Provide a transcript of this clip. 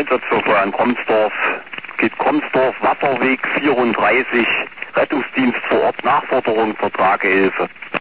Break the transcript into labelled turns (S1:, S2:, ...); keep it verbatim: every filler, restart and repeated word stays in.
S1: Einsatzverfahren Kromsdorf, geht Kromsdorf, Wasserweg vierunddreißig, Rettungsdienst vor Ort, Nachforderung, Vertrage, Hilfe.